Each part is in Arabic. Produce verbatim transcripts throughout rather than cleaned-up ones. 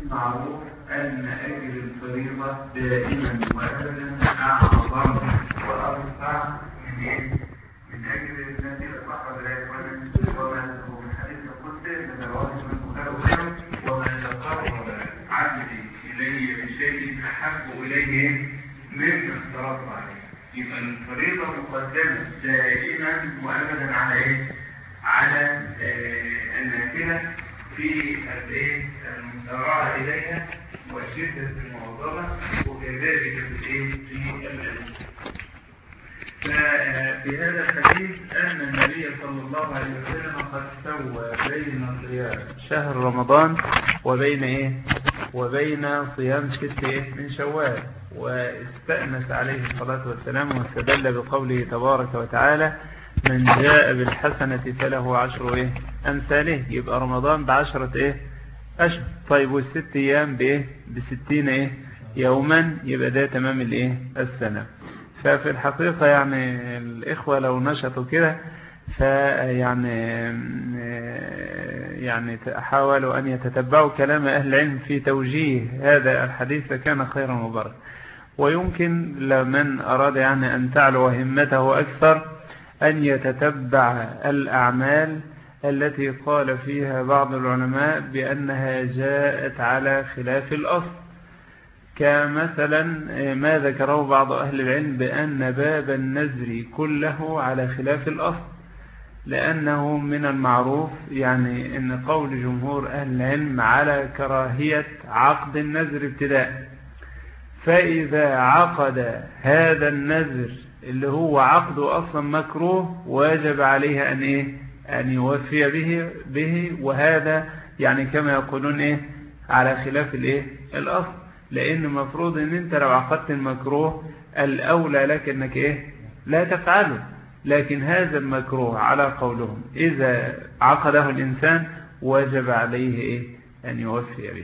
معروف أن أجر الفريضة دائما وأبدا أعظم وأرفع من من أجر النافلة فقط لا يكون وما هو من حديث القدس من الواجب المكافئ وما تقرب عبدي إلي بشيء أحب إليه مما افترضت عليه. يبقى الفريضة مقدمة دائما وأبدا على إيه؟ على آه النافلة في الايه المسارعه اليها وشده المواظبه وكذلك في الايه في العلم. ففي هذا الحديث ان النبي صلى الله عليه وسلم قد سوى بين صيام شهر رمضان وبين ايه وبين صيام ست ايه من شوال، واستأنس عليه الصلاه والسلام واستدل بقوله تبارك وتعالى من جاء بالحسنة فله عشر ايه امثاله. يبقى رمضان بعشرة ايه اشهر. طيب والست ايام بايه بستين ايه يوما، يبقى ده تمام الايه السنة. ففي الحقيقة يعني الاخوة لو نشطوا كده فيعني يعني حاولوا ان يتتبعوا كلام اهل العلم في توجيه هذا الحديث كان خيرا مبارك. ويمكن لمن اراد يعني ان تعلو همته اكثر أن يتتبع الأعمال التي قال فيها بعض العلماء بأنها جاءت على خلاف الأصل، كمثلا ما ذكره بعض أهل العلم بأن باب النذر كله على خلاف الأصل، لأنه من المعروف يعني أن قول جمهور أهل العلم على كراهية عقد النذر ابتداء. فإذا عقد هذا النذر اللي هو عقده أصلا مكروه واجب عليه أن إيه أن يوفي به به وهذا يعني كما يقولون إيه على خلاف الإيه الأصل، لأن مفروض أن أنت لو عقدت المكروه الأولى لك أنك إيه لا تفعله، لكن هذا المكروه على قولهم إذا عقده الإنسان واجب عليه إيه أن يوفي به.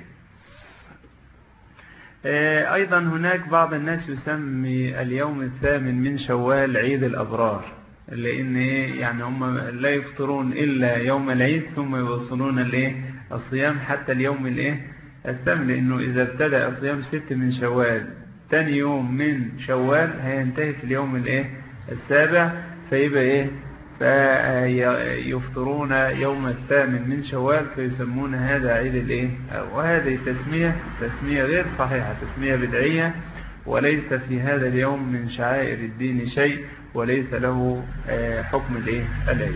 أيضا هناك بعض الناس يسمي اليوم الثامن من شوال عيد الأبرار، لأن يعني هم لا يفطرون إلا يوم العيد ثم يوصلون الايه الصيام حتى اليوم الايه الثامن، لأنه إذا ابتدأ الصيام ست من شوال ثاني يوم من شوال هينتهي في اليوم الايه السابع، فيبقى إيه فيفطرون يوم الثامن من شوال فيسمون هذا عيد الايه. وهذه التسمية تسمية غير صحيحة، تسمية بدعية، وليس في هذا اليوم من شعائر الدين شيء، وليس له حكم الايه العيد.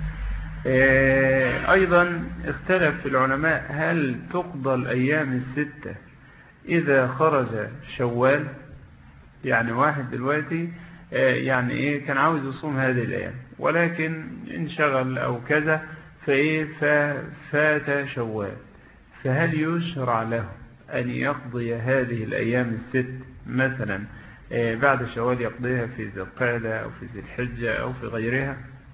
ايضا اختلف العلماء هل تقضى الايام الستة اذا خرج شوال؟ يعني واحد دلوقتي يعني ايه كان عاوز يصوم هذه الايام ولكن انشغل او كذا فايه ففات شوال، فهل يشرع له ان يقضي هذه الايام الست مثلا بعد شوال يقضيها في ذي القعدة او في ذي الحجة او في غيرها؟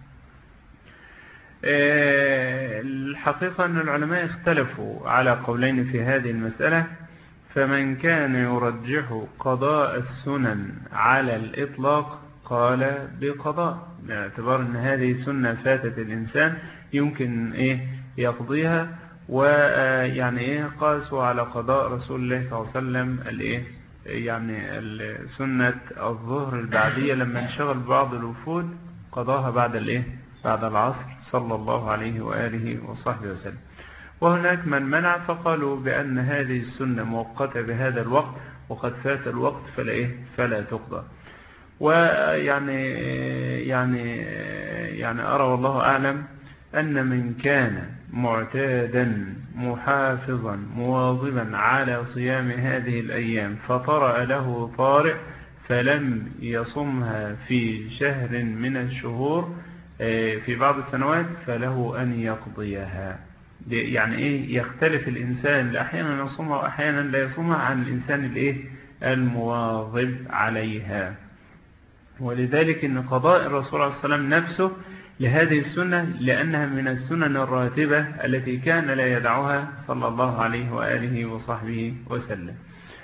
الحقيقة ان العلماء اختلفوا على قولين في هذه المسألة، فمن كان يرجح قضاء السنن على الإطلاق قال بقضاء، باعتبار أن هذه سنة فاتت الإنسان يمكن إيه يقضيها، ويعني إيه قاسوا على قضاء رسول الله صلى الله عليه وسلم الإيه يعني سنة الظهر البعدية لما انشغل بعض الوفود قضاها بعد الإيه بعد العصر صلى الله عليه وآله وصحبه وسلم. وهناك من منع فقالوا بأن هذه السنة مؤقتة بهذا الوقت وقد فات الوقت فلا إيه فلا تقضى. ويعني يعني يعني أرى والله أعلم أن من كان معتادا محافظا مواظبا على صيام هذه الأيام فطرأ له طارئ فلم يصمها في شهر من الشهور في بعض السنوات فله أن يقضيها. يعني ايه يختلف الانسان، احيانا يصومها واحيانا لا يصومها عن الانسان الايه المواظب عليها. ولذلك ان قضاء الرسول عليه الصلاة والسلام نفسه لهذه السنة لانها من السنن الراتبة التي كان لا يدعها صلى الله عليه وآله وصحبه وسلم.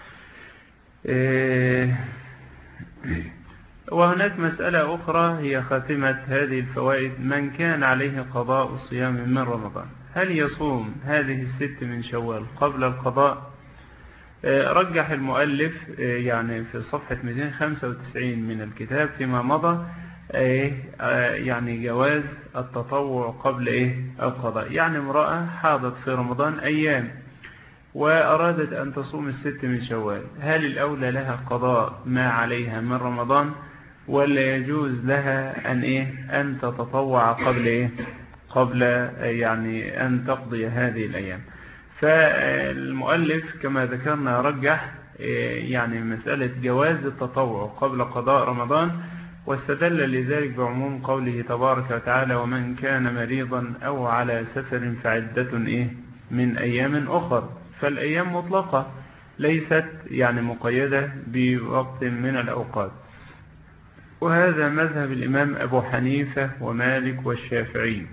وهناك مسألة أخرى هي خاتمة هذه الفوائد: من كان عليه قضاء الصيام من رمضان هل يصوم هذه الست من شوال قبل القضاء؟ رجح المؤلف يعني في صفحة مئتين وخمسة وتسعين من الكتاب فيما مضى يعني جواز التطوع قبل إيه القضاء. يعني امرأة حاضت في رمضان أيام وأرادت أن تصوم الست من شوال، هل الأولى لها قضاء ما عليها من رمضان، ولا يجوز لها أن إيه أن تتطوع قبل إيه قبل يعني أن تقضي هذه الأيام؟ فالمؤلف كما ذكرنا رجح يعني مسألة جواز التطوع قبل قضاء رمضان، واستدل لذلك بعموم قوله تبارك وتعالى: ومن كان مريضا أو على سفر فعدة إيه من أيام أخر. فالأيام مطلقة ليست يعني مقيدة بوقت من الأوقات، وهذا مذهب الإمام أبو حنيفة ومالك والشافعي.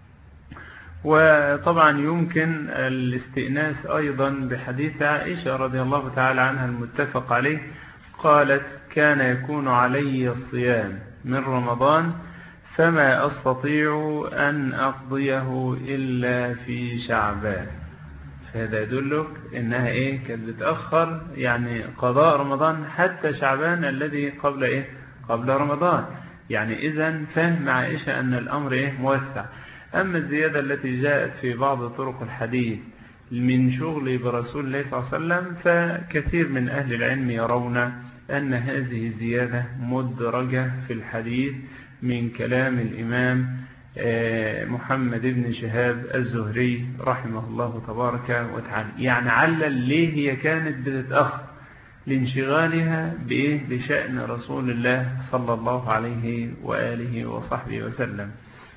وطبعا يمكن الاستئناس أيضا بحديث عائشة رضي الله تعالى عنها المتفق عليه، قالت: كان يكون علي الصيام من رمضان فما أستطيع أن أقضيه إلا في شعبان. فهذا يدلك إنها إيه كانت بتأخر يعني قضاء رمضان حتى شعبان الذي قبل إيه قبل رمضان. يعني إذن فهم عائشة أن الأمر إيه موسع. أما الزيادة التي جاءت في بعض طرق الحديث من شغل برسول الله صلى الله عليه وسلم، فكثير من أهل العلم يرون أن هذه الزيادة مدرجة في الحديث من كلام الإمام محمد بن شهاب الزهري رحمه الله تبارك وتعالى. يعني علل ليه هي كانت بتتأخر لانشغالها بإيه بشأن رسول الله صلى الله عليه وآله وصحبه وسلم.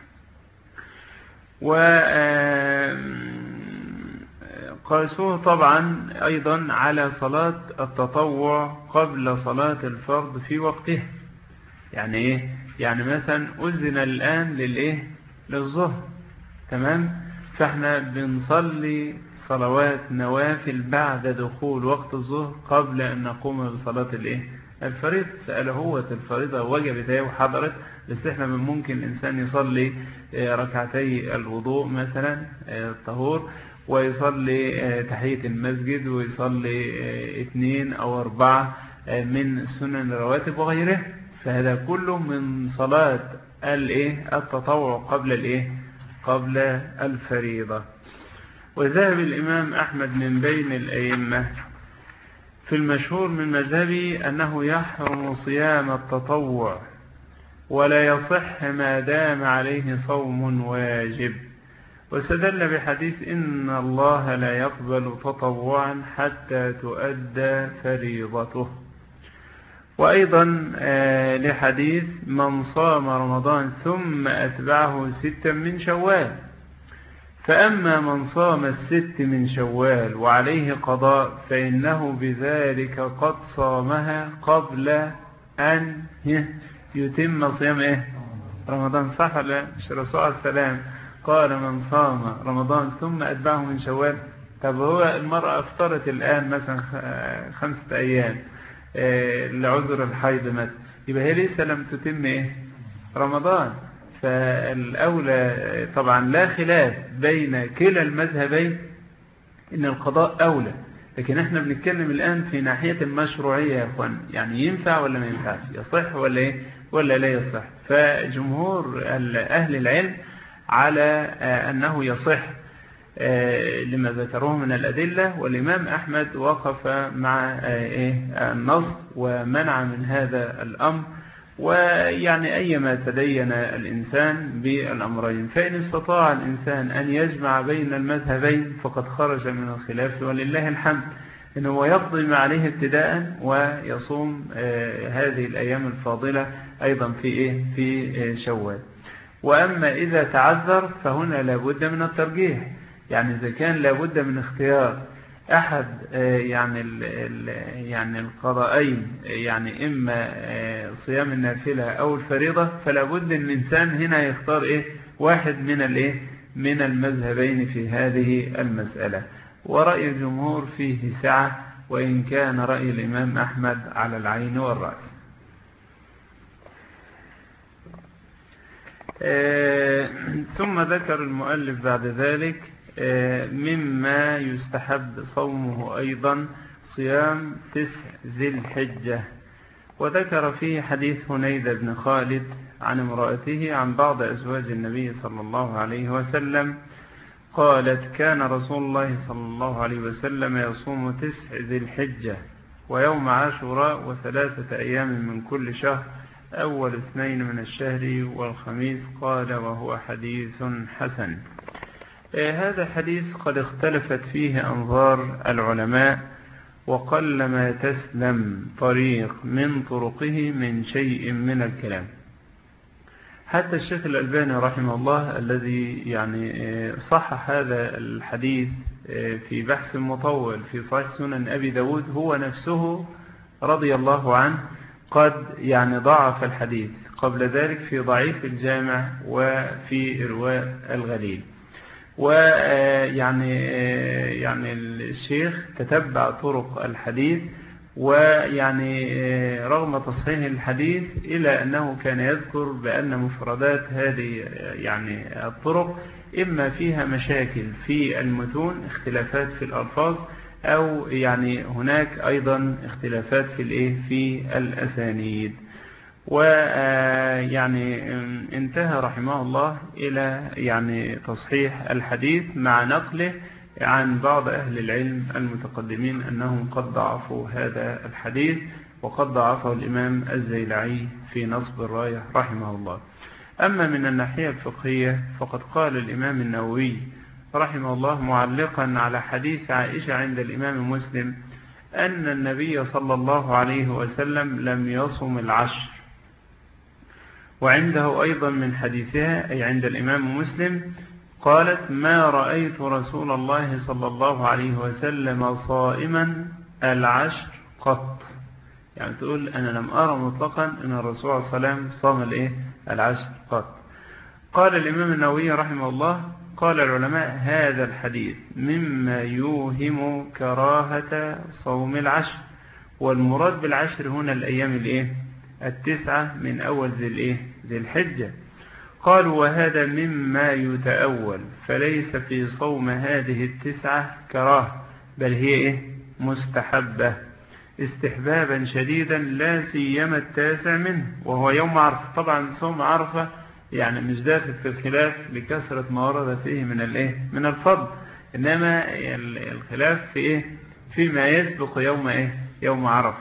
وقاسوه طبعا أيضا على صلاة التطوع قبل صلاة الفرض في وقته. يعني إيه؟ يعني مثلا أذن الآن للإيه للظهر، تمام؟ فإحنا بنصلي صلوات نوافل بعد دخول وقت الظهر قبل أن نقوم بصلاة الإيه الفريضة. فألهوة الفريضة وجبت هي وحضرت، بس إحنا من ممكن الإنسان يصلي ركعتي الوضوء مثلا الطهور، ويصلي تحية المسجد، ويصلي اثنين أو أربعة من سنن الرواتب وغيره. فهذا كله من صلاة الايه التطوع قبل الايه قبل الفريضة. وذهب الإمام أحمد من بين الأئمة في المشهور من مذهبه أنه يحرم صيام التطوع ولا يصح ما دام عليه صوم واجب، واستدل بحديث إن الله لا يقبل تطوعا حتى تؤدى فريضته، وأيضا لحديث من صام رمضان ثم أتبعه ستا من شوال. فأما من صام الست من شوال وعليه قضاء فإنه بذلك قد صامها قبل أن يتم صيام إيه؟ رمضان. صح ولا مش؟ الرسول عليه السلام قال: من صام رمضان ثم أتبعه من شوال. طب هو المرأة افطرت الآن مثلا خمسة أيام لعذر الحيض مثلا، يبقى هي لسه لم تتم إيه؟ رمضان. فالأولى طبعا لا خلاف بين كلا المذهبين إن القضاء أولى، لكن احنا بنتكلم الآن في ناحية المشروعية يا أخوان، يعني ينفع ولا ما ينفعش، يصح ولا إيه ولا لا يصح. فجمهور أهل العلم على أنه يصح لما ذكروه من الأدلة، والإمام أحمد وقف مع النص ومنع من هذا الأمر. ويعني أيما تدين الإنسان بالأمرين، فإن استطاع الإنسان أن يجمع بين المذهبين فقد خرج من الخلاف ولله الحمد، إنه يقضي ما عليه ابتداء ويصوم هذه الأيام الفاضلة أيضا في إيه في شوال. وأما إذا تعذر فهنا لابد من الترجيح، يعني إذا كان لابد من اختيار أحد يعني يعني القضاءين، يعني إما صيام النافلة أو الفريضة، فلا بد أن الإنسان هنا يختار إيه واحد من الإيه من المذهبين في هذه المسألة. ورأي الجمهور فيه سعة، وإن كان رأي الإمام أحمد على العين والرأس. آه ثم ذكر المؤلف بعد ذلك آه مما يستحب صومه أيضا صيام تسع ذي الحجة، وذكر فيه حديث هنيدة بن خالد عن امرأته عن بعض أزواج النبي صلى الله عليه وسلم قالت: كان رسول الله صلى الله عليه وسلم يصوم تسع ذي الحجة ويوم عاشوراء وثلاثة أيام من كل شهر، أول اثنين من الشهر والخميس. قال: وهو حديث حسن. هذا حديث قد اختلفت فيه أنظار العلماء، وقل ما تسلم طريق من طرقه من شيء من الكلام. حتى الشيخ الألباني رحمه الله الذي يعني صحح هذا الحديث في بحث مطول في صحيح سنن أبي داود، هو نفسه رضي الله عنه قد يعني ضعف الحديث قبل ذلك في ضعيف الجامع وفي إرواء الغليل. ويعني يعني الشيخ تتبع طرق الحديث، ويعني رغم تصحيح الحديث إلى أنه كان يذكر بأن مفردات هذه يعني الطرق إما فيها مشاكل في المتون، اختلافات في الألفاظ، أو يعني هناك أيضا اختلافات في الإيه في الأسانيد. ويعني انتهى رحمه الله إلى يعني تصحيح الحديث مع نقله عن بعض أهل العلم المتقدمين أنهم قد ضعفوا هذا الحديث، وقد ضعفه الإمام الزيلعي في نصب الراية رحمه الله. أما من الناحية الفقهية فقد قال الإمام النووي رحمه الله معلقا على حديث عائشة عند الإمام مسلم أن النبي صلى الله عليه وسلم لم يصم العشر، وعنده أيضا من حديثها أي عند الإمام مسلم قالت: ما رأيت رسول الله صلى الله عليه وسلم صائما العشر قط. يعني تقول أنا لم أرى مطلقا أن الرسول صلى الله عليه وسلم صام الإيه العشر قط. قال الإمام النووي رحمه الله: قال العلماء هذا الحديث مما يوهم كراهة صوم العشر، والمراد بالعشر هنا الأيام الإيه التسعة من أول ذي الإيه ذي الحجة. قالوا: وهذا مما يتأول، فليس في صوم هذه التسعة كراهة، بل هي إيه مستحبة استحبابا شديدا، لا سيما التاسع منه وهو يوم عرفة. طبعا صوم عرفة يعني مش داخل في الخلاف لكثرة ما ورد فيه من الإيه من الفضل، إنما الخلاف في إيه فيما يسبق يوم إيه يوم عرفة.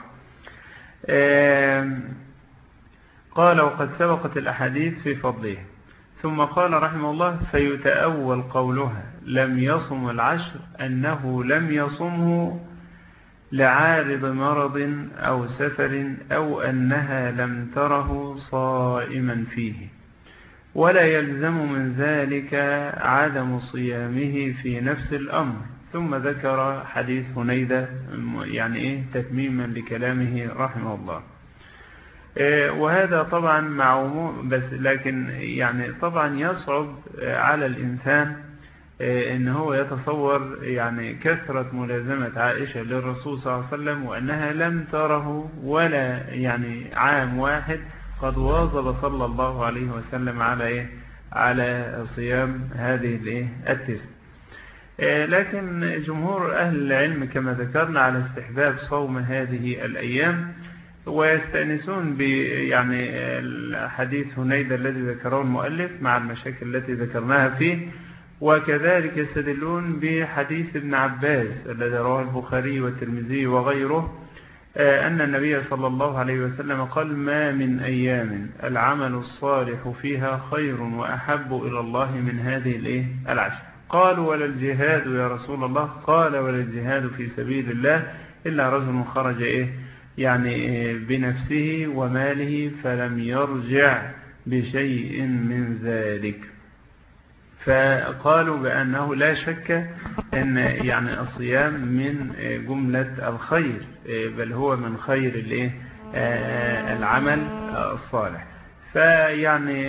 قال: وقد سبقت الأحاديث في فضله. ثم قال رحمه الله: فيتأول قولها لم يصم العشر أنه لم يصمه لعارض مرض أو سفر، أو أنها لم تره صائما فيه، ولا يلزم من ذلك عدم صيامه في نفس الأمر. ثم ذكر حديث هنيدة يعني إيه تتميما لكلامه رحمه الله. وهذا طبعا معلوم، بس لكن يعني طبعا يصعب على الإنسان إن هو يتصور يعني كثرة ملازمة عائشة للرسول صلى الله عليه وسلم وأنها لم تره ولا يعني عام واحد قد واظب صلى الله عليه وسلم على إيه على صيام هذه الإيه التسع. لكن جمهور أهل العلم كما ذكرنا على استحباب صوم هذه الأيام، ويستأنسون يعني الحديث هنيدة الذي ذكره المؤلف مع المشاكل التي ذكرناها فيه، وكذلك يستدلون بحديث ابن عباس الذي رواه البخاري والترمذي وغيره أن النبي صلى الله عليه وسلم قال: ما من أيام العمل الصالح فيها خير وأحب إلى الله من هذه الإيه العشر. قالوا: ولا الجهاد يا رسول الله؟ قال: ولا الجهاد في سبيل الله إلا رجل خرج إيه يعني بنفسه وماله فلم يرجع بشيء من ذلك. فقالوا بأنه لا شك أن يعني الصيام من جملة الخير، بل هو من خير العمل الصالح. فيعني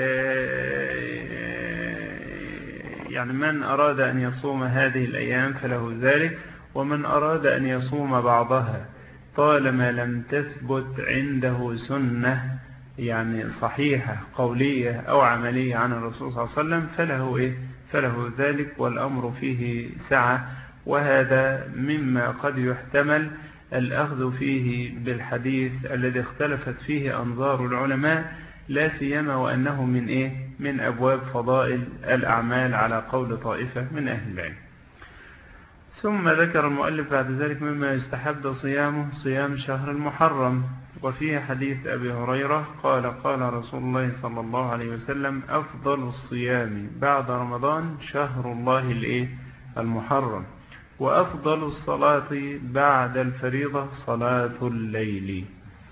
يعني من أراد أن يصوم هذه الأيام فله ذلك، ومن أراد أن يصوم بعضها طالما لم تثبت عنده سنة يعني صحيحة قولية أو عملية عن الرسول صلى الله عليه وسلم فله إيه فله ذلك، والأمر فيه سعة. وهذا مما قد يحتمل الأخذ فيه بالحديث الذي اختلفت فيه أنظار العلماء، لا سيما وأنه من إيه من أبواب فضائل الأعمال على قول طائفة من أهل العلم. ثم ذكر المؤلف بعد ذلك مما يستحب صيامه صيام شهر المحرم، وفيه حديث أبي هريرة قال قال رسول الله صلى الله عليه وسلم: أفضل الصيام بعد رمضان شهر الله الإيه المحرم، وأفضل الصلاة بعد الفريضة صلاة الليل.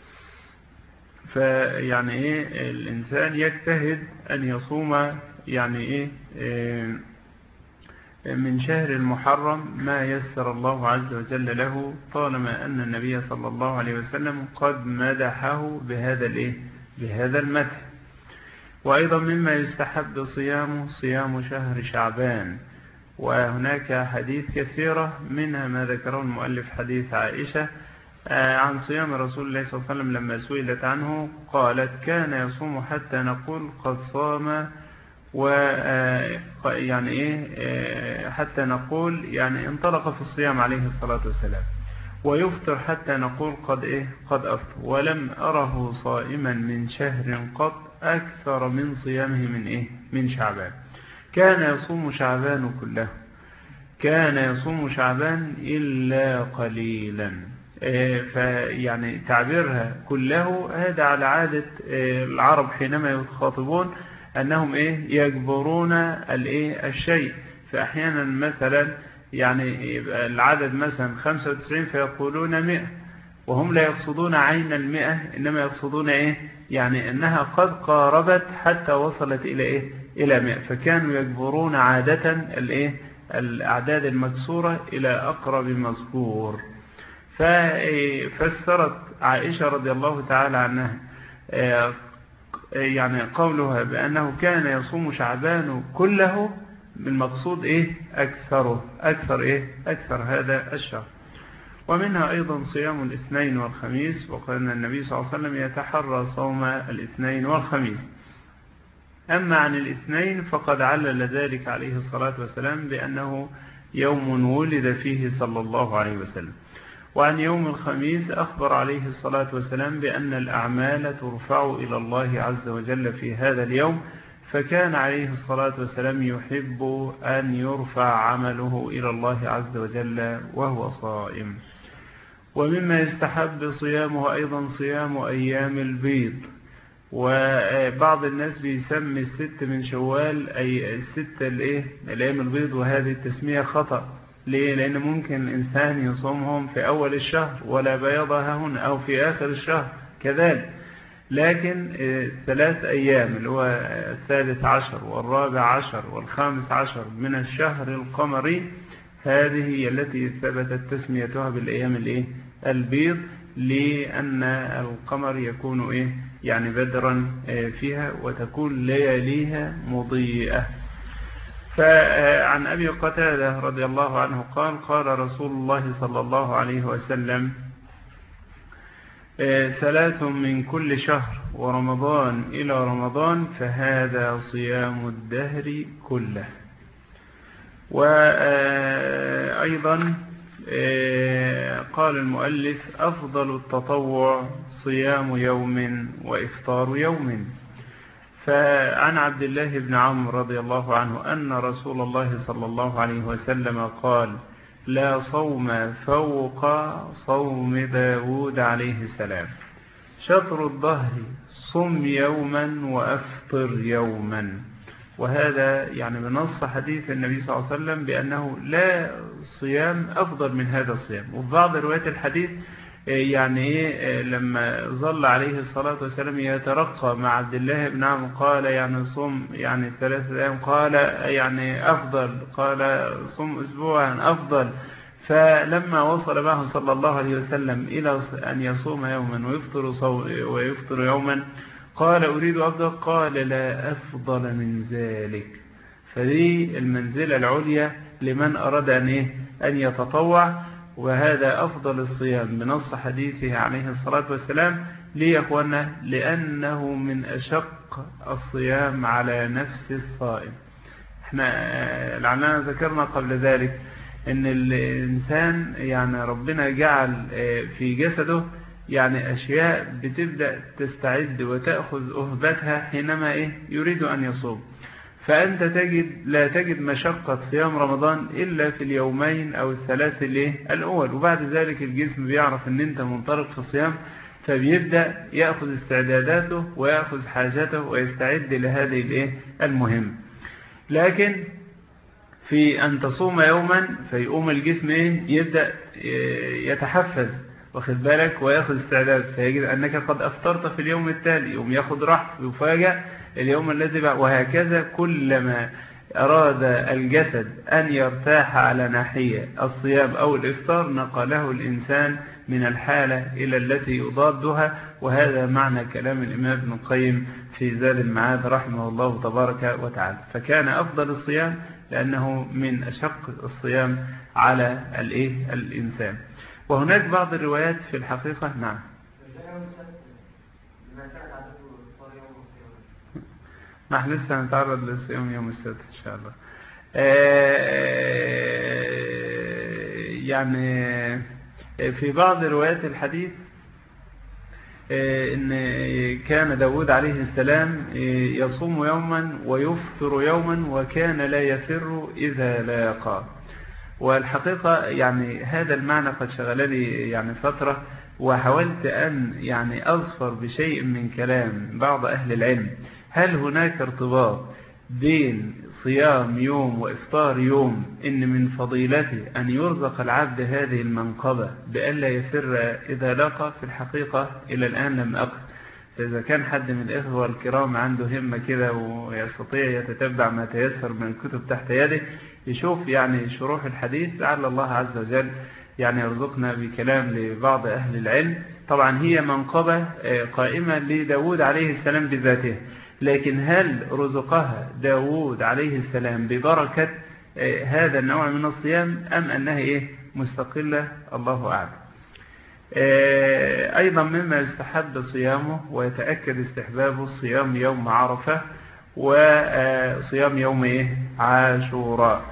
فيعني إيه الإنسان يجتهد أن يصوم يعني إيه, إيه من شهر المحرم ما يسر الله عز وجل له، طالما أن النبي صلى الله عليه وسلم قد مدحه بهذا الإيه بهذا المدح. وأيضا مما يستحب صيامه صيام شهر شعبان، وهناك حديث كثيرة منها ما ذكره المؤلف حديث عائشة عن صيام رسول الله صلى الله عليه وسلم لما سئلت عنه قالت: كان يصوم حتى نقول قد صام، و يعني إيه حتى نقول يعني انطلق في الصيام عليه الصلاة والسلام، ويفطر حتى نقول قد إيه قد أفطر، ولم أره صائما من شهر قط أكثر من صيامه من إيه من شعبان. كان يصوم شعبان كله، كان يصوم شعبان إلا قليلا. فيعني تعبيرها كله هذا على عادة العرب حينما يخاطبون أنهم إيه يجبرون الإيه الشيء. فأحيانا مثلا يعني العدد مثلا خمسة وتسعين فيقولون مئة، وهم لا يقصدون عين المئة، إنما يقصدون إيه يعني أنها قد قاربت حتى وصلت إلى إيه إلى مئة. فكانوا يجبرون عادة الإيه الأعداد المكسورة إلى أقرب مذكور. ففسرت عائشة رضي الله تعالى عنها يعني قولها بأنه كان يصوم شعبان كله، بالمقصود إيه أكثره أكثر إيه أكثر هذا الشهر. ومنها أيضا صيام الاثنين والخميس، وقال النبي صلى الله عليه وسلم يتحرى صوم الاثنين والخميس. أما عن الاثنين فقد علل ذلك عليه الصلاة والسلام بأنه يوم ولد فيه صلى الله عليه وسلم. وعن يوم الخميس أخبر عليه الصلاة والسلام بأن الأعمال ترفع إلى الله عز وجل في هذا اليوم، فكان عليه الصلاة والسلام يحب أن يرفع عمله إلى الله عز وجل وهو صائم. ومما يستحب صيامه أيضا صيام أيام البيض، وبعض الناس بيسمي الست من شوال أي الست الإيه الأيام البيض، وهذه التسمية خطأ. ليه؟ لأن ممكن الإنسان يصومهم في أول الشهر ولا بياضها هنا، أو في آخر الشهر كذلك، لكن ثلاث أيام اللي هو الثالث عشر والرابع عشر والخامس عشر من الشهر القمري، هذه هي التي ثبتت تسميتها بالأيام الإيه البيض، لأن القمر يكون إيه يعني بدرا فيها، وتكون لياليها مضيئة. فعن أبي قتادة رضي الله عنه قال قال رسول الله صلى الله عليه وسلم: ثلاث من كل شهر ورمضان إلى رمضان فهذا صيام الدهر كله. وأيضا قال المؤلف: أفضل التطوع صيام يوم وإفطار يوم. فعن عبد الله بن عمرو رضي الله عنه أن رسول الله صلى الله عليه وسلم قال: لا صوم فوق صوم داود عليه السلام، شطر الظهر صم يوما وأفطر يوما. وهذا يعني بنص حديث النبي صلى الله عليه وسلم بأنه لا صيام أفضل من هذا الصيام. وفي بعض روايات الحديث يعني إيه لما ظل عليه الصلاة والسلام يترقى مع عبد الله بن عمرو قال يعني صم يعني ثلاثة أيام، قال يعني أفضل، قال صم أسبوعا أفضل. فلما وصل معه صلى الله عليه وسلم إلى أن يصوم يوما ويفطر, ويفطر يوما قال: أريد أفضل، قال: لا أفضل من ذلك. فدي المنزلة العليا لمن أراد أن, إيه؟ أن يتطوع. وهذا أفضل الصيام بنص حديثه عليه الصلاة والسلام. ليه يا أخوانا؟ لأنه من أشق الصيام على نفس الصائم. احنا لعلنا ذكرنا قبل ذلك ان الإنسان يعني ربنا جعل في جسده يعني أشياء بتبدأ تستعد وتأخذ أهبتها حينما إيه يريد أن يصوم. فأنت تجد لا تجد مشقة صيام رمضان إلا في اليومين أو الثلاث الأول، وبعد ذلك الجسم بيعرف أن أنت منطلق في الصيام، فبيبدأ يأخذ استعداداته ويأخذ حاجته ويستعد لهذه الإيه المهم. لكن في أن تصوم يوما فيقوم الجسم إيه يبدأ يتحفز، واخد بالك، ويأخذ استعداد، فيجد أنك قد أفطرت في اليوم التالي، يوم يأخذ راحة ويفاجأ اليوم الذي بعد، وهكذا كلما أراد الجسد أن يرتاح على ناحية الصيام أو الإفطار نقله الإنسان من الحالة إلى التي يضادها. وهذا معنى كلام الإمام ابن القيم في زاد المعاد رحمه الله تبارك وتعالى. فكان أفضل الصيام لأنه من أشق الصيام على الإيه الإنسان. وهناك بعض الروايات في الحقيقة نعم ما احنا لسه هنتعرض للصيام يوم السبت إن شاء الله. يعني في بعض روايات الحديث إن كان داود عليه السلام يصوم يوما ويفطر يوما وكان لا يفر إذا لاقى. والحقيقة يعني هذا المعنى قد شغلني يعني فترة، وحاولت أن يعني أظفر بشيء من كلام بعض أهل العلم. هل هناك ارتباط بين صيام يوم وإفطار يوم إن من فضيلته أن يرزق العبد هذه المنقبة بأن لا يفر إذا لاقى؟ في الحقيقة إلى الآن لم أقل. فإذا كان حد من الإخوة الكرام عنده همة كده ويستطيع يتتبع ما تيسر من الكتب تحت يده يشوف يعني شروح الحديث، لعل الله عز وجل يعني يرزقنا بكلام لبعض أهل العلم. طبعا هي منقبة قائمة لداود عليه السلام بذاته، لكن هل رزقها داود عليه السلام ببركة هذا النوع من الصيام أم أنها إيه مستقلة؟ الله أعلم. أيضا مما يستحب صيامه ويتأكد استحبابه صيام يوم عرفة وصيام يوم إيه عاشوراء.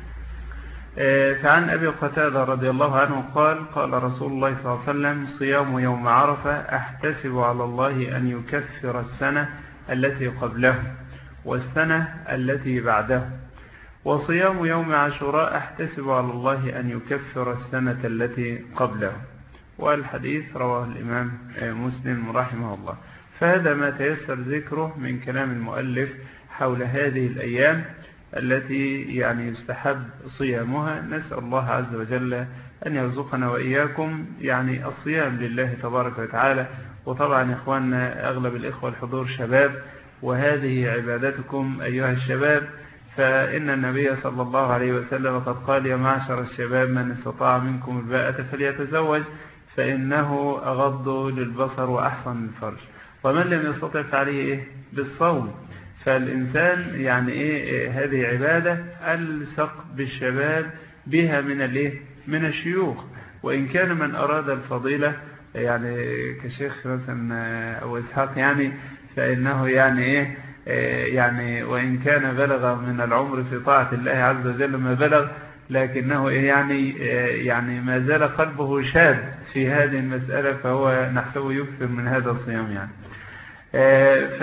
فعن أبي قتادة رضي الله عنه قال قال رسول الله صلى الله عليه وسلم صيام يوم عرفة أحتسب على الله أن يكفر السنة التي قبله والسنة التي بعده، وصيام يوم عاشوراء أحتسب على الله أن يكفر السنة التي قبله. والحديث رواه الإمام مسلم رحمه الله. فهذا ما تيسر ذكره من كلام المؤلف حول هذه الأيام التي يعني يستحب صيامها. نسأل الله عز وجل أن يرزقنا وإياكم يعني الصيام لله تبارك وتعالى. وطبعا يا إخواننا أغلب الإخوة الحضور شباب، وهذه عبادتكم أيها الشباب، فإن النبي صلى الله عليه وسلم قد قال يا معشر الشباب من استطاع منكم الباءة فليتزوج فإنه أغض للبصر وأحسن للفرج، ومن لم يستطع فعليه إيه بالصوم. فالإنسان يعني إيه هذه عبادة ألصق بالشباب بها من الإيه من الشيوخ. وإن كان من أراد الفضيلة يعني كشيخ مثلا أو إسحاق يعني فإنه يعني إيه يعني وإن كان بلغ من العمر في طاعة الله عز وجل ما بلغ، لكنه يعني يعني ما زال قلبه شاب في هذه المسألة، فهو نحسبه يكثر من هذا الصيام يعني. ف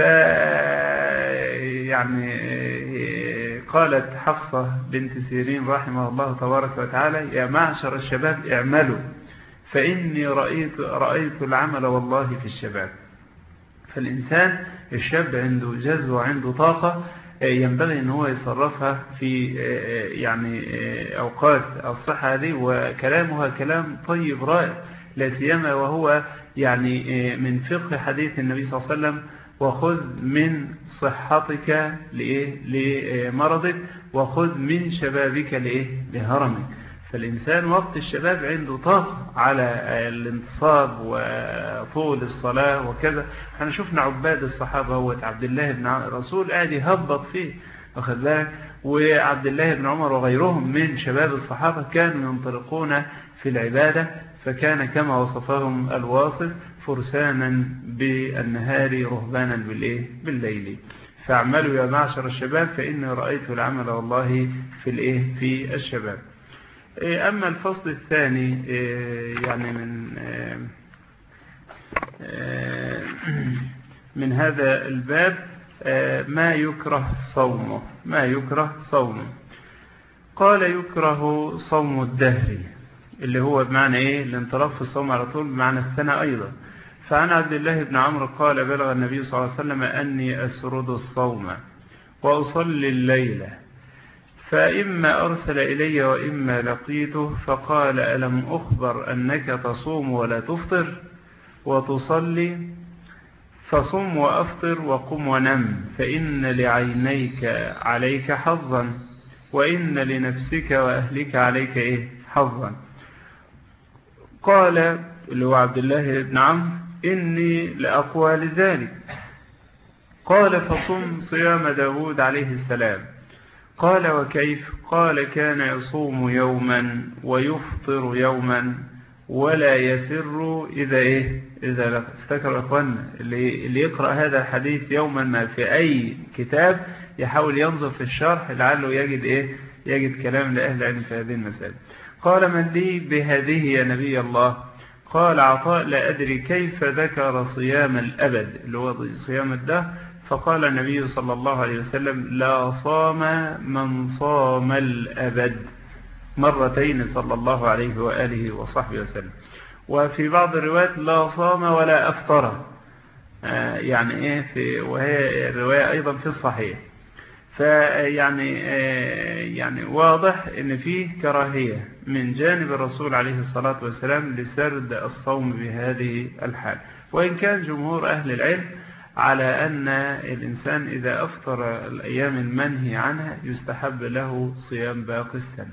يعني قالت حفصة بنت سيرين رحمه الله تبارك وتعالى يا معشر الشباب اعملوا فإني رأيت, رأيت العمل والله في الشباب. فالإنسان الشاب عنده جذب وعنده طاقة ينبغي أن هو يصرفها في يعني أوقات الصحة هذه، وكلامها كلام طيب رائع، لا سيما وهو يعني من فقه حديث النبي صلى الله عليه وسلم وخذ من صحتك لمرضك وخذ من شبابك لهرمك. فالإنسان وقت الشباب عنده طاقة على الانتصاب وطول الصلاة وكذا. احنا شفنا عباد الصحابة هو عبد الله بن رسول قاعد يهبط فيه واخد بالك، وعبد الله بن عمر وغيرهم من شباب الصحابة كانوا ينطلقون في العبادة، فكان كما وصفهم الواصف فرسانا بالنهار رهبانا بالليل. فاعملوا يا معشر الشباب فإني رأيت العمل والله في الايه في الشباب. أما الفصل الثاني يعني من من هذا الباب ما يكره صومه ما يكره صومه قال يكره صوم الدهر، اللي هو بمعنى ايه الانطلاق في الصوم على طول بمعنى السنة أيضا. فعن عبد الله بن عمرو قال بلغ النبي صلى الله عليه وسلم أني أسرد الصوم وأصلي الليل، فإما أرسل إلي وإما لقيته فقال ألم أخبر أنك تصوم ولا تفطر وتصلي؟ فصم وأفطر وقم ونم، فإن لعينيك عليك حظا وإن لنفسك وأهلك عليك إيه حظا. قال اللي هو عبد الله بن عمرو إني لأقوى لذلك. قال فصم صيام داود عليه السلام. قال وكيف؟ قال كان يصوم يوما ويفطر يوما ولا يفر إذا إيه إذا افتكر أخوانا اللي, اللي يقرأ هذا الحديث يوما ما في أي كتاب يحاول ينظر في الشرح لعله يجد إيه يجد كلام لأهل العلم في هذه المسألة. قال من لي بهذه يا نبي الله؟ قال عطاء لا أدري كيف ذكر صيام الأبد اللي هو صيام الدهر. فقال النبي صلى الله عليه وسلم لا صام من صام الأبد مرتين صلى الله عليه وآله وصحبه وسلم. وفي بعض الروايات لا صام ولا أفطر، آه يعني إيه في وهي الرواية أيضا في الصحيح. فيعني آه يعني واضح إن فيه كراهية من جانب الرسول عليه الصلاة والسلام لسرد الصوم بهذه الحال، وإن كان جمهور أهل العلم على أن الإنسان إذا أفطر الأيام المنهي عنها يستحب له صيام باقي السنة،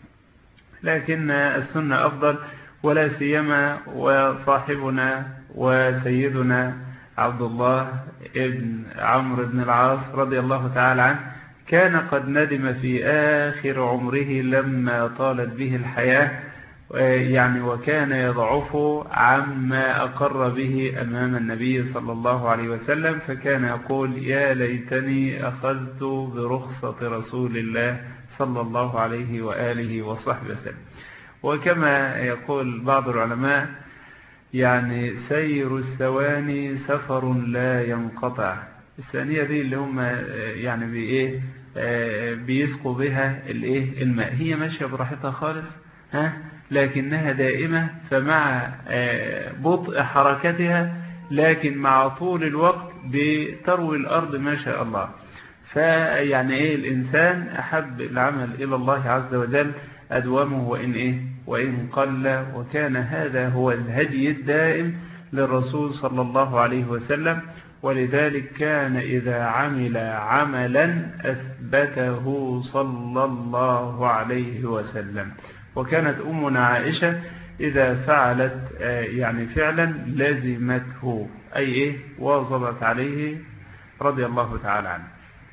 لكن السنة أفضل، ولا سيما وصاحبنا وسيدنا عبد الله ابن عمرو بن العاص رضي الله تعالى عنه كان قد ندم في آخر عمره لما طالت به الحياة، يعني وكان يضعف عما أقر به أمام النبي صلى الله عليه وسلم، فكان يقول يا ليتني أخذت برخصة رسول الله صلى الله عليه وآله وصحبه وسلم. وكما يقول بعض العلماء يعني سير الثواني سفر لا ينقطع. الثانية دي اللي هم يعني بإيه بيسقوا بها الإيه الماء، هي ماشية براحتها خالص ها لكنها دائمة، فمع بطء حركتها لكن مع طول الوقت بتروي الأرض ما شاء الله. فيعني إيه الإنسان أحب العمل إلى الله عز وجل أدومه وإن إيه وإن قل، وكان هذا هو الهدي الدائم للرسول صلى الله عليه وسلم. ولذلك كان إذا عمل عملا أثبته صلى الله عليه وسلم. وكانت أمنا عائشة إذا فعلت يعني فعلا لازمته أي إيه واظبت عليه رضي الله تعالى عنه.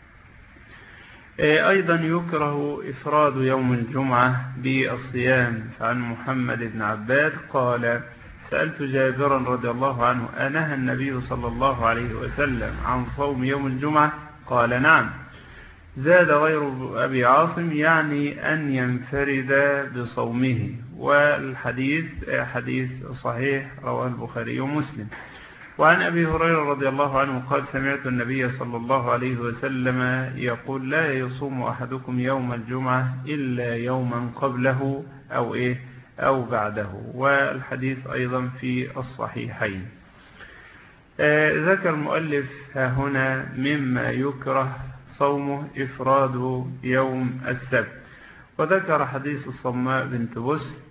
أيضا يكره إفراد يوم الجمعة بالصيام. فعن محمد بن عباد قال سألت جابرا رضي الله عنه أنهى النبي صلى الله عليه وسلم عن صوم يوم الجمعة؟ قال نعم. زاد غير أبي عاصم يعني أن ينفرد بصومه، والحديث حديث صحيح رواه البخاري ومسلم. وعن أبي هريرة رضي الله عنه قال سمعت النبي صلى الله عليه وسلم يقول لا يصوم أحدكم يوم الجمعة إلا يوما قبله أو إيه أو بعده، والحديث أيضا في الصحيحين. آه ذكر المؤلف هنا مما يكره صومه إفراد يوم السبت، وذكر حديث الصماء بنت بس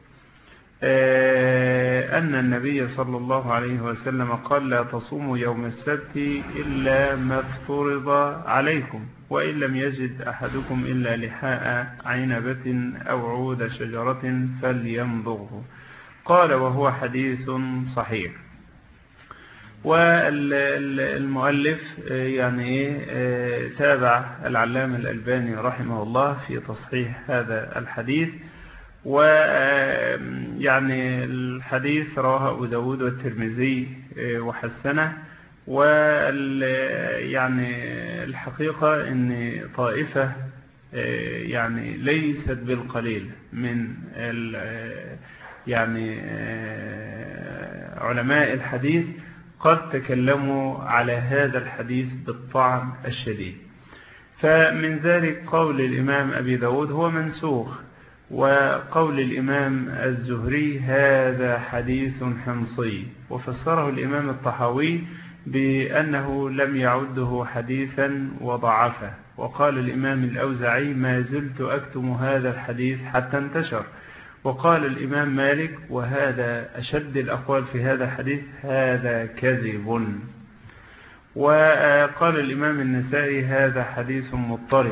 أن النبي صلى الله عليه وسلم قال لا تصوموا يوم السبت إلا ما افترض عليكم، وإن لم يجد أحدكم إلا لحاء عنبة أو عود شجرة فليمضغه. قال وهو حديث صحيح. والمؤلف يعني تابع العلامة الألباني رحمه الله في تصحيح هذا الحديث. ويعني الحديث رواه أبو داود والترمذي وحسنه. ويعني الحقيقة أن طائفة يعني ليست بالقليل من يعني علماء الحديث قد تكلموا على هذا الحديث بالطعن الشديد. فمن ذلك قول الإمام أبي داود هو منسوخ، وقول الإمام الزهري هذا حديث حمصي، وفسره الإمام الطحاوي بأنه لم يعده حديثا وضعفه. وقال الإمام الأوزعي ما زلت أكتم هذا الحديث حتى انتشر. وقال الإمام مالك وهذا أشد الأقوال في هذا الحديث هذا كذب. وقال الإمام النسائي هذا حديث مضطرب.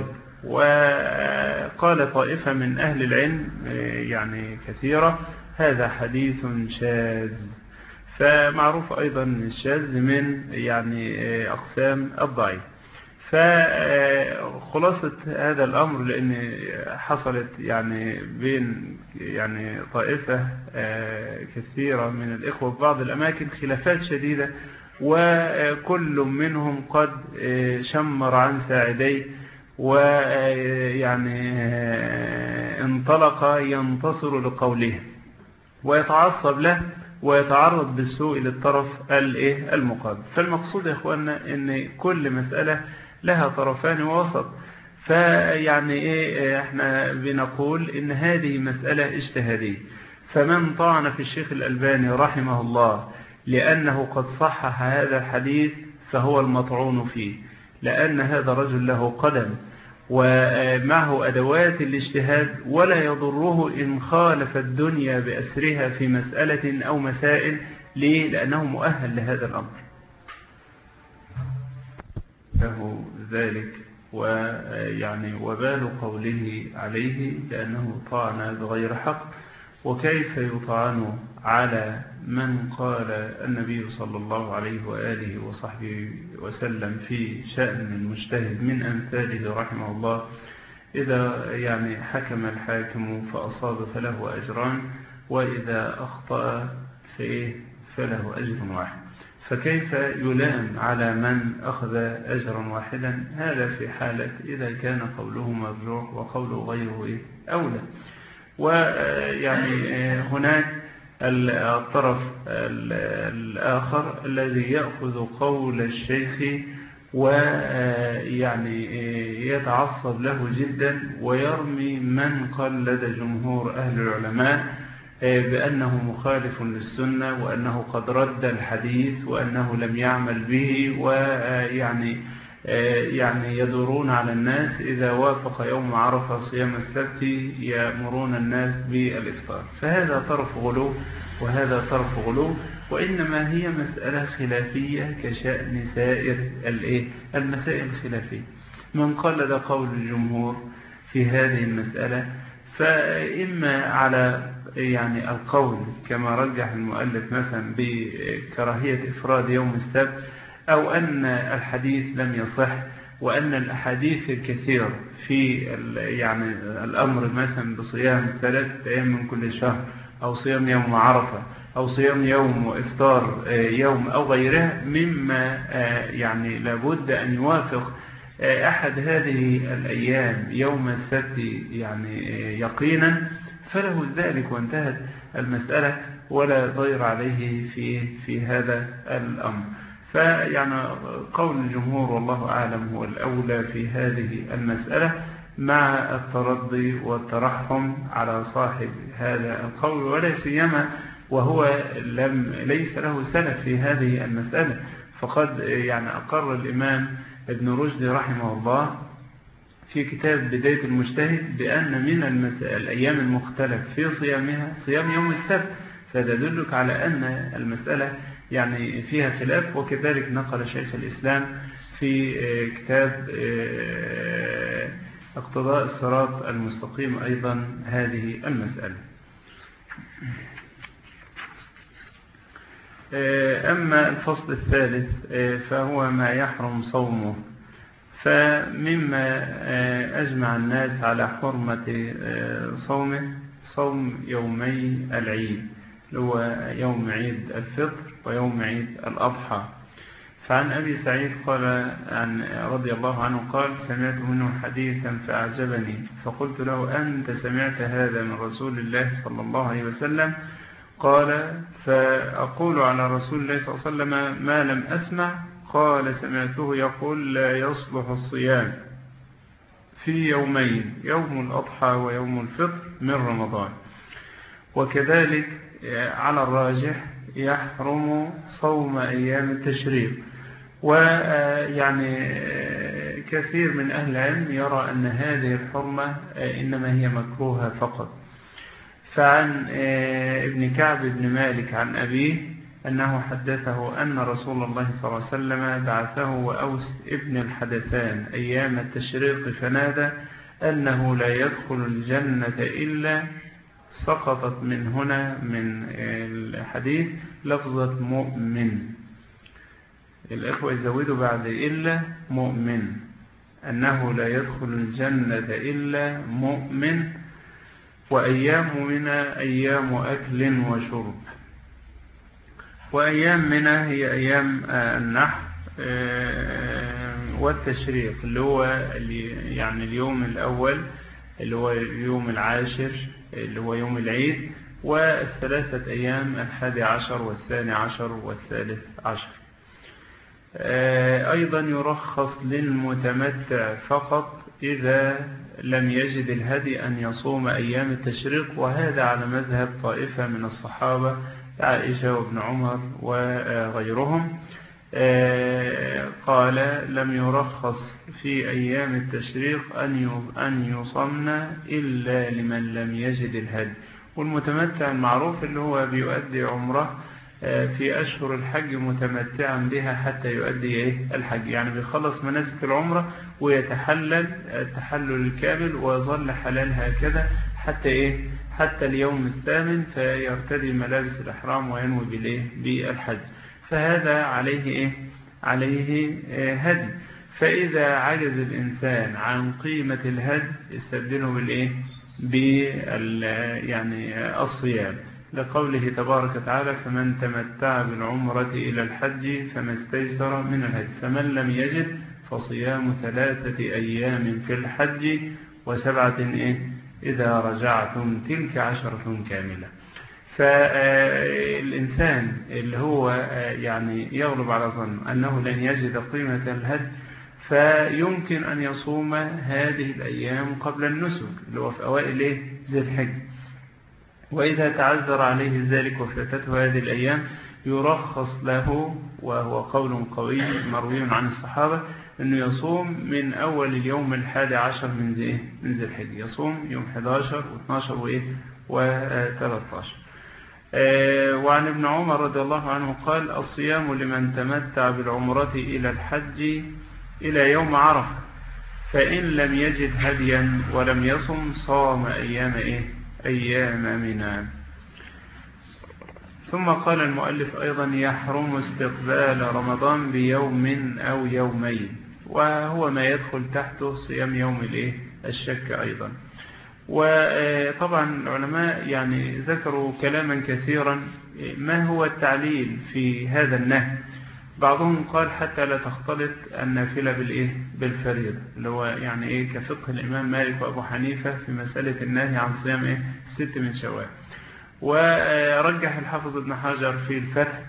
وقال طائفة من أهل العلم يعني كثيرة هذا حديث شاذ. فمعروف أيضا الشاذ من يعني أقسام الضعيف. فخلاصة هذا الأمر لأن حصلت يعني بين يعني طائفة كثيرة من الإخوة في بعض الأماكن خلافات شديدة، وكل منهم قد شمر عن ساعديه ويعني انطلق ينتصر لقوله ويتعصب له ويتعرض بالسوء للطرف المقابل. فالمقصود يا إخواننا أن كل مسألة لها طرفان ووسط. فيعني إيه احنا بنقول إن هذه مسألة اجتهادية، فمن طعن في الشيخ الألباني رحمه الله لأنه قد صحح هذا الحديث فهو المطعون فيه، لأن هذا رجل له قدم ومعه أدوات الاجتهاد، ولا يضره إن خالف الدنيا بأسرها في مسألة أو مسائل. ليه؟ لأنه مؤهل لهذا الأمر له ذلك. ويعني وبال قوله عليه لأنه طعن بغير حق. وكيف يطعن على من قال النبي صلى الله عليه وآله وصحبه وسلم في شأن المجتهد من أمثاله رحمه الله إذا يعني حكم الحاكم فأصاب فله أجران، وإذا أخطأ فله أجر واحد. فكيف يلام على من أخذ أجرا واحدا؟ هذا في حالة إذا كان قوله مرجوح وقوله غيره أولى. ويعني هناك الطرف الآخر الذي يأخذ قول الشيخ ويعني يتعصب له جدا ويرمي من قلد جمهور أهل العلماء بأنه مخالف للسنة وأنه قد رد الحديث وأنه لم يعمل به، ويعني يعني يدورون على الناس إذا وافق يوم عرفة صيام السبت يأمرون الناس بالإفطار. فهذا طرف غلو وهذا طرف غلو، وإنما هي مسألة خلافية كشأن سائر المسائل الخلافية. من قلد قول الجمهور في هذه المسألة فإما على يعني القول كما رجح المؤلف مثلا بكراهية إفراد يوم السبت، أو أن الحديث لم يصح، وأن الأحاديث الكثير في يعني الأمر مثلا بصيام ثلاثة أيام من كل شهر، أو صيام يوم عرفة، أو صيام يوم وإفطار يوم أو غيرها مما يعني لابد أن يوافق أحد هذه الأيام يوم السبت يعني يقينا، فله ذلك وانتهت المسألة ولا ضير عليه في في هذا الأمر. فيعني قول الجمهور والله أعلم هو الأولى في هذه المسألة، مع الترضي والترحم على صاحب هذا القول، ولا سيما وهو لم ليس له سلف في هذه المسألة. فقد يعني أقر الإمام ابن رشد رحمه الله في كتاب بداية المجتهد بأن من الأيام المختلف في صيامها صيام يوم السبت، فيدلك على أن المسألة يعني فيها خلاف. وكذلك نقل شيخ الإسلام في كتاب اقتضاء الصراط المستقيم أيضا هذه المسألة. أما الفصل الثالث فهو ما يحرم صومه. فمما أجمع الناس على حرمة صومه صوم يومي العيد، هو يوم عيد الفطر ويوم عيد الأضحى. فعن أبي سعيد قال عن رضي الله عنه قال: سمعت منه حديثا فأعجبني، فقلت له: أنت سمعت هذا من رسول الله صلى الله عليه وسلم؟ قال: فأقول على رسول الله صلى الله عليه وسلم ما لم أسمع. قال: سمعته يقول: لا يصلح الصيام في يومين، يوم الأضحى ويوم الفطر من رمضان. وكذلك على الراجح يحرم صوم أيام التشريق. ويعني كثير من أهل العلم يرى أن هذه الحرمة إنما هي مكروهة فقط. فعن ابن كعب بن مالك عن أبيه أنه حدثه أن رسول الله صلى الله عليه وسلم بعثه وأوس ابن الحدثان أيام التشريق فنادى أنه لا يدخل الجنة إلا، سقطت من هنا من الحديث لفظة مؤمن. الإخوة يزودوا بعد إلا مؤمن، أنه لا يدخل الجنة إلا مؤمن. وأيام منا أيام أكل وشرب. وأيام منا هي أيام النحر والتشريق، اللي هو يعني اليوم الأول اللي هو اليوم العاشر اللي هو يوم العيد، والثلاثة أيام الحادي عشر والثاني عشر والثالث عشر. أيضا يرخص للمتمتع فقط إذا لم يجد الهدي أن يصوم أيام التشريق، وهذا على مذهب طائفة من الصحابة عائشة وابن عمر وغيرهم. قال: لم يرخص في أيام التشريق أن يصمنا إلا لمن لم يجد الهدي. والمتمتع المعروف اللي هو بيؤدي عمره في أشهر الحج متمتعا بها حتى يؤدي إيه الحج، يعني بيخلص مناسك العمرة ويتحلل التحلل الكامل ويظل حلال هكذا حتى إيه حتى اليوم الثامن، فيرتدي ملابس الإحرام وينوي بالإيه بالحج. فهذا عليه إيه عليه هدي. فإذا عجز الإنسان عن قيمة الهدي يستبدله بالإيه بال يعني الصيام، لقوله تبارك وتعالى: فمن تمتع بالعمرة إلى الحج فما استيسر من الهدي، فمن لم يجد فصيام ثلاثة أيام في الحج وسبعة إيه إذا رجعتم، تلك عشرة كاملة. فالإنسان اللي هو يعني يغلب على ظن أنه لن يجد قيمة الهدي فيمكن أن يصوم هذه الأيام قبل النسك اللي هو في أوائل إيه ذي الحج. وإذا تعذر عليه ذلك وفاتته هذه الأيام يرخص له، وهو قول قوي مروي عن الصحابة، أنه يصوم من أول اليوم الحادي عشر من ذي من ذي الحج، يصوم يوم أحد عشر واثني عشر وإيه وثلاثة عشر. وعن ابن عمر رضي الله عنه قال: الصيام لمن تمتع بالعمرة إلى الحج إلى يوم عرفة، فإن لم يجد هديا ولم يصم صام أيام إيه أيام منى. ثم قال المؤلف أيضا: يحرم استقبال رمضان بيوم أو يومين، وهو ما يدخل تحته صيام يوم الإيه الشك أيضا. وطبعا العلماء يعني ذكروا كلاما كثيرا. ما هو التعليل في هذا النهي؟ بعضهم قال: حتى لا تختلط النافلة بالإيه بالفريضة، اللي هو يعني إيه كفقه الإمام مالك وأبو حنيفة في مسألة النهي عن صيام إيه ست من شوال. ورجح الحافظ ابن حجر في الفتح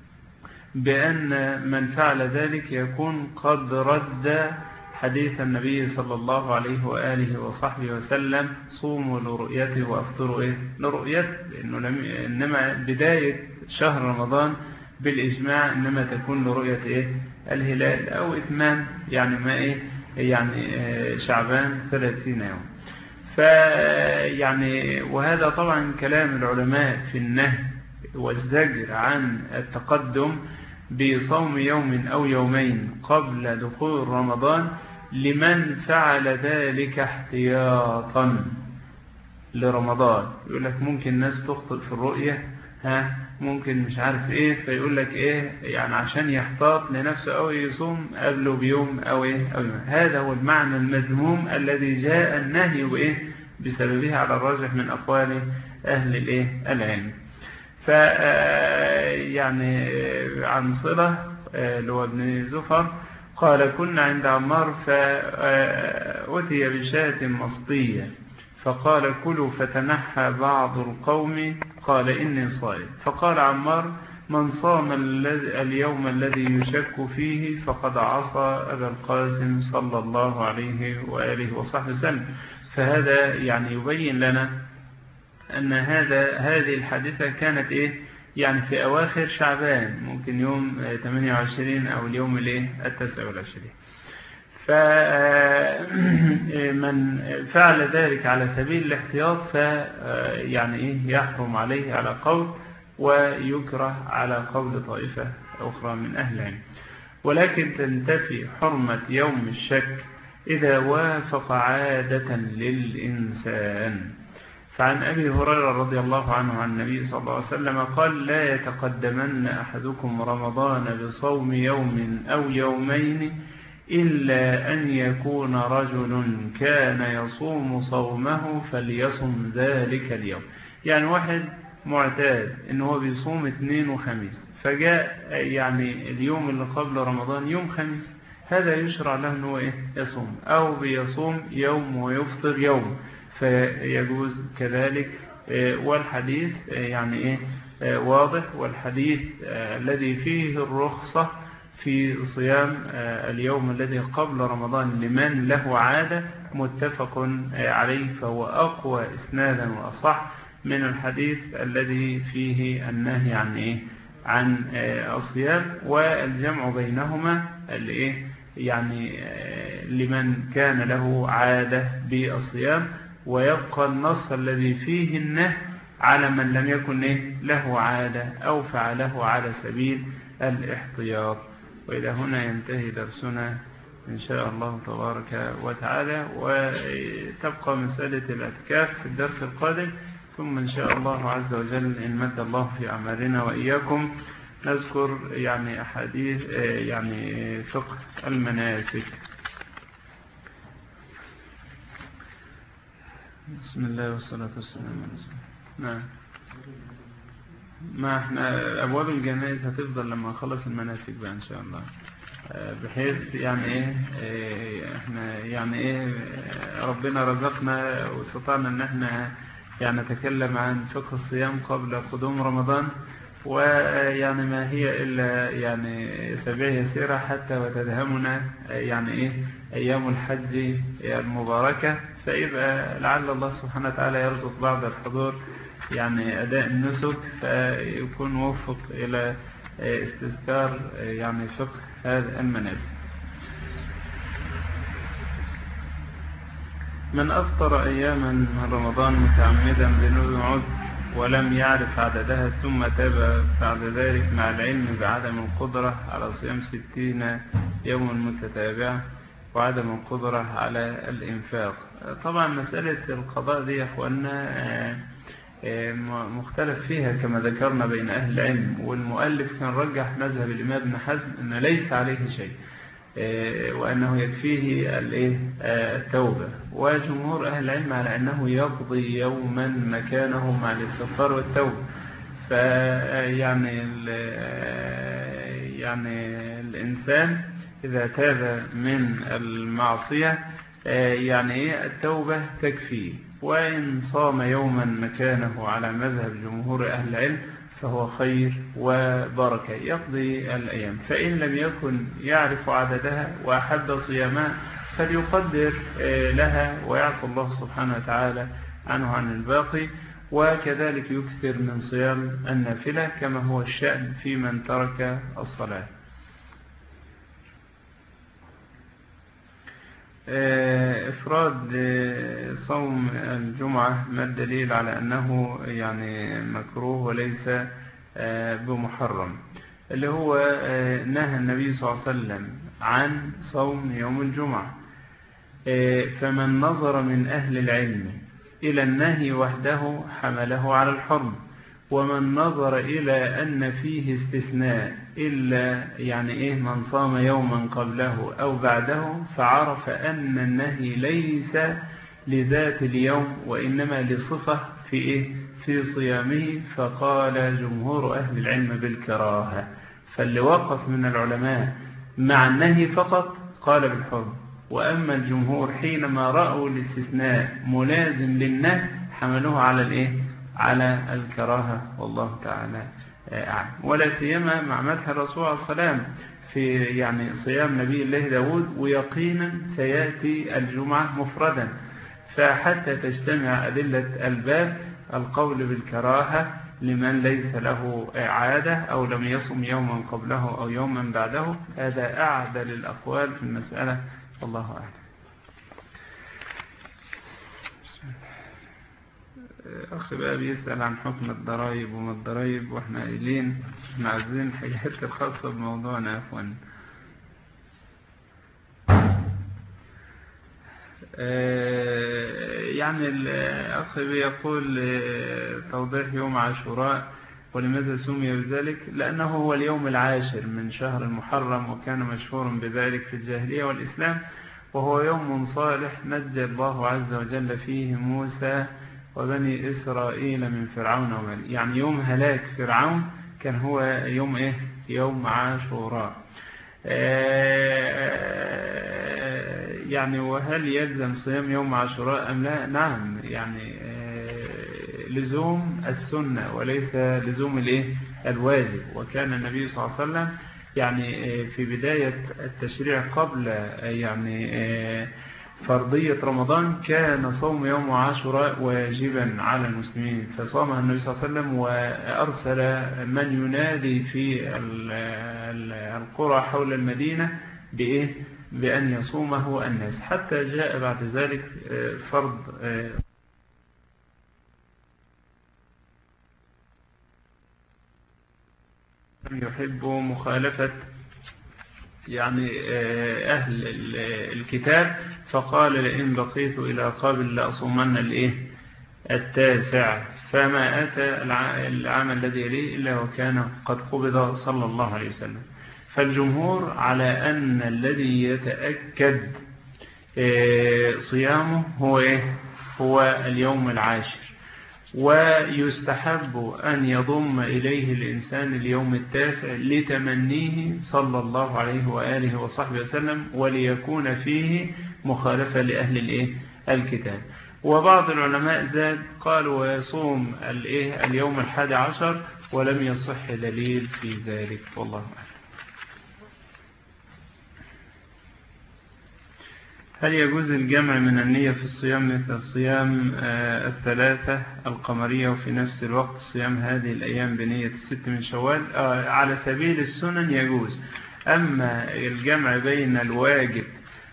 بأن من فعل ذلك يكون قد رد حديث النبي صلى الله عليه وآله وصحبه وسلم: صوموا لرؤيته وأفطروا إيه لرؤيته، لأنه لم إنما بداية شهر رمضان بالإجماع إنما تكون لرؤية إيه الهلال أو إتمام يعني ما إيه يعني شعبان ثلاثين يوم. فيعني وهذا طبعا كلام العلماء في النهي والزجر عن التقدم بصوم يوم أو يومين قبل دخول رمضان لمن فعل ذلك احتياطا لرمضان. يقول لك ممكن الناس تخطئ في الرؤية ها ممكن مش عارف ايه، فيقول لك ايه يعني عشان يحتاط لنفسه او يصوم قبله بيوم او ايه أو يوم. هذا هو المعنى المذموم الذي جاء النهي بايه بسببه على الراجح من اقوال اهل الايه العلم. ف يعني عن صلة اللي هو ابن زفر قال كنا عند عمار فأتي بشاة مصطية فقال كلوا، فتنحى بعض القوم قال إني صائم. فقال عمار من صام اليوم الذي يشك فيه فقد عصى أبا القاسم صلى الله عليه وآله وصحبه وسلم. فهذا يعني يبين لنا أن هذا هذه الحادثة كانت إيه يعني في أواخر شعبان، ممكن يوم ثمانية وعشرين أو اليوم التاسع والعشرين. فمن فعل ذلك على سبيل الاحتياط فيعني إيه يحرم عليه على قول، ويكره على قول طائفة أخرى من أهل العلم. ولكن تنتفي حرمة يوم الشك إذا وافق عادة للإنسان. فعن أبي هريرة رضي الله عنه عن النبي صلى الله عليه وسلم قال لا يتقدمن أحدكم رمضان بصوم يوم أو يومين إلا أن يكون رجل كان يصوم صومه فليصم ذلك اليوم. يعني واحد معتاد إنه هو بيصوم اثنين وخميس، فجاء يعني اليوم اللي قبل رمضان يوم خميس، هذا يشرع له أنه إيه يصوم، أو بيصوم يوم ويفطر يوم فيجوز كذلك. والحديث يعني إيه واضح، والحديث الذي فيه الرخصة في صيام اليوم الذي قبل رمضان لمن له عادة متفق عليه، فهو أقوى إسنادا وأصح من الحديث الذي فيه النهي عن إيه عن الصيام. والجمع بينهما الإيه يعني لمن كان له عادة بالصيام، ويبقى النص الذي فيه النهي على من لم يكن إيه له عادة أو فعله على سبيل الاحتياط. وإلى هنا ينتهي درسنا إن شاء الله تبارك وتعالى، وتبقى مسألة الاعتكاف في الدرس القادم، ثم إن شاء الله عز وجل إن مد الله في أعمارنا وإياكم نذكر يعني أحاديث يعني فقه المناسك. بسم الله والصلاة والسلام على رسول الله. نعم، ما احنا أبواب الجنائز هتفضل لما نخلص المناسك بقى إن شاء الله، بحيث يعني ايه احنا يعني ايه ربنا رزقنا واستطعنا ان احنا يعني نتكلم عن فقه الصيام قبل قدوم رمضان، ويعني ما هي إلا يعني أسابيع يسيرة حتى وتدهمنا يعني إيه أيام الحج المباركة. فيبقى لعل الله سبحانه وتعالى يرزق بعض الحضور يعني أداء النسك، فيكون موفق إلى استذكار يعني فقه هذا المناسك. من أفطر أياما من رمضان متعمدا بدون عذر ولم يعرف عددها ثم تاب بعد ذلك مع العلم بعدم القدرة على صيام ستين يوما متتابعة وعدم القدرة على الإنفاق. طبعا مسألة القضاء دي يا أخوانا مختلف فيها كما ذكرنا بين أهل العلم، والمؤلف كان رجح مذهب الإمام ابن حزم أنه ليس عليه شيء وأنه يكفيه التوبة، وجمهور أهل العلم على أنه يقضي يوما مكانه مع الاستغفار والتوبة. فيعني يعني الإنسان إذا تاب من المعصية يعني التوبة تكفيه، وإن صام يوما مكانه على مذهب جمهور أهل العلم فهو خير وبركة يقضي الأيام. فإن لم يكن يعرف عددها وأحب صيامها فليقدر لها ويعفو الله سبحانه وتعالى عنه عن الباقي، وكذلك يكثر من صيام النافلة كما هو الشأن في من ترك الصلاة. إفراد صوم الجمعة ما الدليل على أنه يعني مكروه وليس بمحرم؟ اللي هو نهى النبي صلى الله عليه وسلم عن صوم يوم الجمعة، فمن نظر من أهل العلم إلى النهي وحده حمله على الحرم، ومن نظر إلى أن فيه استثناء إلا يعني إيه من صام يوما قبله أو بعده فعرف أن النهي ليس لذات اليوم وإنما لصفة في إيه في صيامه، فقال جمهور أهل العلم بالكراهة. فاللي وقف من العلماء مع النهي فقط قال بالحرم، وأما الجمهور حينما رأوا الاستثناء ملازم للنهي حملوه على الإيه على الكراهة، والله تعالى أعلم. ولا سيما مع مدح الرسول عليه السلام في يعني صيام نبي الله داود، ويقينا سيأتي الجمعة مفردا، فحتى تجتمع أدلة الباب القول بالكراهة لمن ليس له عادة أو لم يصم يوما قبله أو يوما بعده، هذا أعدل الأقوال في المسألة، والله أعلم. أخي بقى بيسأل عن حكم الضرائب وما الضرائب، وإحنا قايلين إحنا عايزين الحاجات الخاصة بموضوعنا يا أخوان. يعني الأخ بيقول توضيح يوم عاشوراء ولماذا سمي بذلك؟ لأنه هو اليوم العاشر من شهر المحرم، وكان مشهورا بذلك في الجاهلية والإسلام، وهو يوم صالح نجى الله عز وجل فيه موسى وبني إسرائيل من فرعون ومن، يعني يوم هلاك فرعون كان هو يوم إيه؟ يوم عاشوراء. يعني وهل يلزم صيام يوم عاشوراء أم لا؟ نعم، يعني لزوم السنة وليس لزوم الإيه؟ الواجب. وكان النبي صلى الله عليه وسلم يعني في بداية التشريع قبل يعني فرضية رمضان كان صوم يوم عاشوراء واجبا على المسلمين، فصامها النبي صلى الله عليه وسلم، وأرسل من ينادي في القرى حول المدينة بإيه؟ بأن يصومه الناس، حتى جاء بعد ذلك فرض يحب مخالفة يعني أهل الكتاب، فقال لئن بقيت إلى قابل لأصومن الإيه التاسع، فما أتى العام الذي يليه إلا وكان قد قبض صلى الله عليه وسلم. فالجمهور على أن الذي يتأكد صيامه هو إيه؟ هو اليوم العاشر، ويستحب أن يضم إليه الإنسان اليوم التاسع لتمنيه صلى الله عليه وآله وصحبه وسلم، وليكون فيه مخالفة لأهل الإيه؟ الكتاب. وبعض العلماء زاد قالوا ويصوم الإيه؟ اليوم الحادي عشر، ولم يصح دليل في ذلك، والله أعلم. هل يجوز الجمع من النية في الصيام مثل الصيام الثلاثة القمرية وفي نفس الوقت صيام هذه الأيام بنية الست من شوال؟ على سبيل السنن يجوز. أما الجمع بين الواجب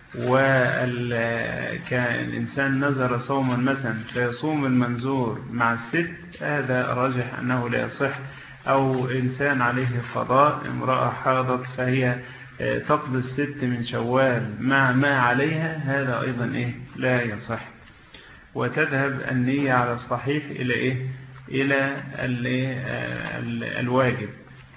والإنسان نذر صوما مثلا فيصوم المنذور مع الست، هذا راجح أنه لا يصح. أو إنسان عليه قضاء، امرأة حاضت فهي تقضي الست من شوال مع ما عليها، هذا أيضا إيه؟ لا يصح. وتذهب النية على الصحيح إلى إيه؟ إلى الواجب.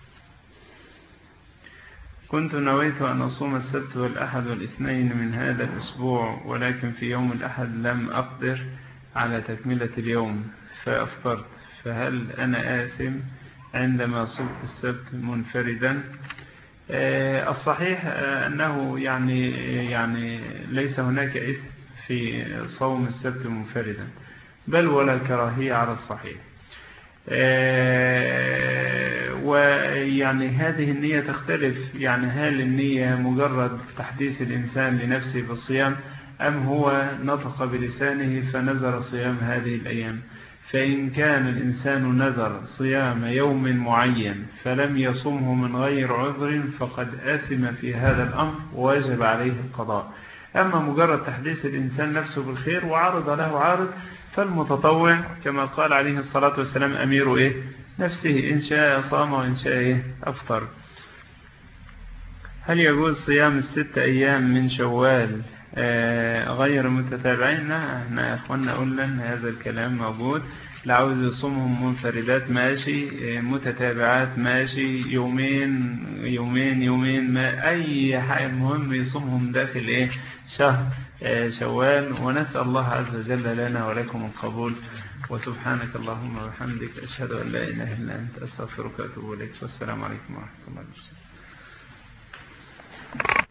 كنت نويت أن أصوم السبت والأحد والاثنين من هذا الأسبوع، ولكن في يوم الأحد لم أقدر على تكملة اليوم فأفطرت، فهل أنا آثم عندما صمت السبت منفردا؟ الصحيح أنه يعني يعني ليس هناك إثم في صوم السبت منفردا، بل ولا كراهية على الصحيح. ويعني هذه النية تختلف، يعني هل النية مجرد تحديث الإنسان لنفسه بالصيام، أم هو نطق بلسانه فنذر صيام هذه الأيام؟ فإن كان الإنسان نذر صيام يوم معين فلم يصمه من غير عذر فقد آثم في هذا الأمر وواجب عليه القضاء. أما مجرد تحديث الإنسان نفسه بالخير وعرض له عارض، فالمتطوع كما قال عليه الصلاة والسلام أمير إيه؟ نفسه، إن شاء صام وإن شاء إيه؟ أفطر. هل يجوز صيام الست أيام من شوال غير متتابعين. احنا يا اخوانا قلنا ان هذا الكلام موجود. اللي عاوز يصومهم منفردات ماشي، متتابعات ماشي، يومين يومين يومين، ما اي حاجة، المهم يصومهم داخل ايه شهر شوال. ونسأل الله عز وجل لنا ولكم القبول. وسبحانك اللهم وبحمدك أشهد أن لا إله إلا أنت أستغفرك وأتوب إليك. والسلام عليكم ورحمة الله وبركاته.